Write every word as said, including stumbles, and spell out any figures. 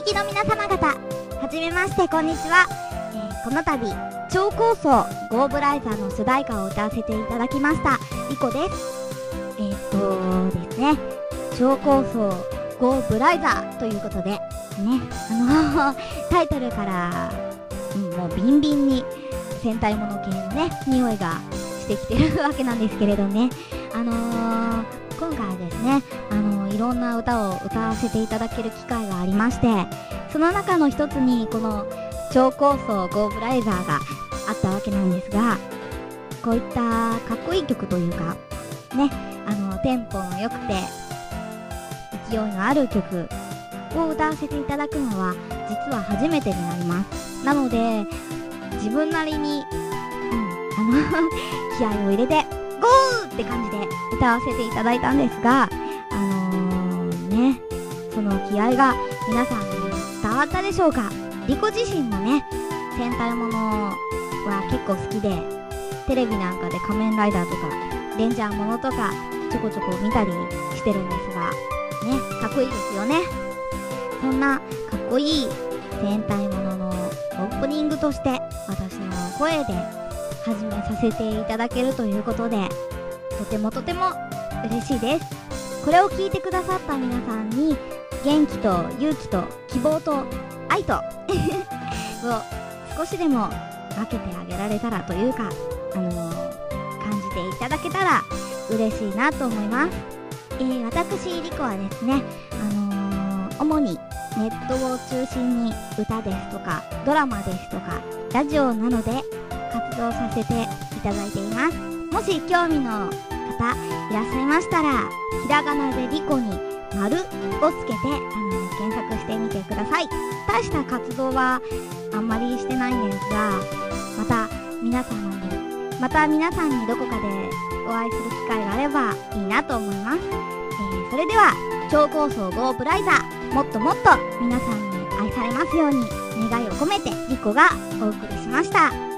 聞きの皆様方、はじめまして、こんにちは。えー、この度超高層ゴーブライザーの主題歌を歌わせていただきましたリコです。えー、っとですね超高層ゴーブライザーということでね、あのタイトルから、うん、もうビンビンに戦隊もの系のね匂いがしてきてるわけなんですけれどね、あのー、今回はですね、あのー、いろんな歌を歌わせていただける機会がありまして、その中の一つにこの超高層ゴーブライザーがあったわけなんですが、こういったかっこいい曲というかね、あのテンポの良くて勢いのある曲を歌わせていただくのは実は初めてになります。なので自分なりに、うん、あの気合を入れてゴーって感じで歌わせていただいたんですが、あのー、ねその気合が皆さんに伝わったでしょうか。リコ自身もね戦隊ものは結構好きで、テレビなんかで仮面ライダーとかレンジャーものとかちょこちょこ見たりしてるんですがね、かっこいいですよね。そんなかっこいい戦隊もののオープニングとして私の声で始めさせていただけるということで、とてもとても嬉しいです。これを聞いてくださった皆さんに元気と勇気と希望と愛とを少しでも分けてあげられたらというか、あのー、感じていただけたら嬉しいなと思います。えー、私リコはですね、あのー、主にネットを中心に歌ですとかドラマですとかラジオなどで活動させていただいています。もし興味の方いらっしゃいましたら、ひらがなでリコに丸をつけて、あのー、検索してみてください。大した活動はあんまりしてないんですが、また皆様にまた皆さんにどこかでお会いする機会があればいいなと思います。えー、それでは超高層ゴーブライザー、もっともっと皆さんに愛されますように願いを込めてリコがお送りしました。